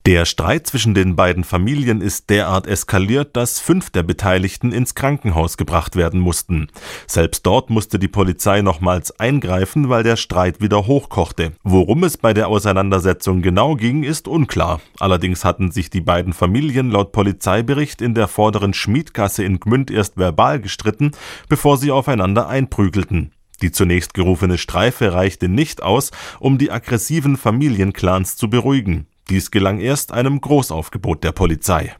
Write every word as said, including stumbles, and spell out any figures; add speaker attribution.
Speaker 1: Der Streit zwischen den beiden Familien ist derart eskaliert, dass fünf der Beteiligten ins Krankenhaus gebracht werden mussten. Selbst dort musste die Polizei nochmals eingreifen, weil der Streit wieder hochkochte. Worum es bei der Auseinandersetzung genau ging, ist unklar. Allerdings hatten sich die beiden Familien laut Polizeibericht in der vorderen Schmiedgasse in Gmünd erst verbal gestritten, bevor sie aufeinander einprügelten. Die zunächst gerufene Streife reichte nicht aus, um die aggressiven Familienclans zu beruhigen. Dies gelang erst einem Großaufgebot der Polizei.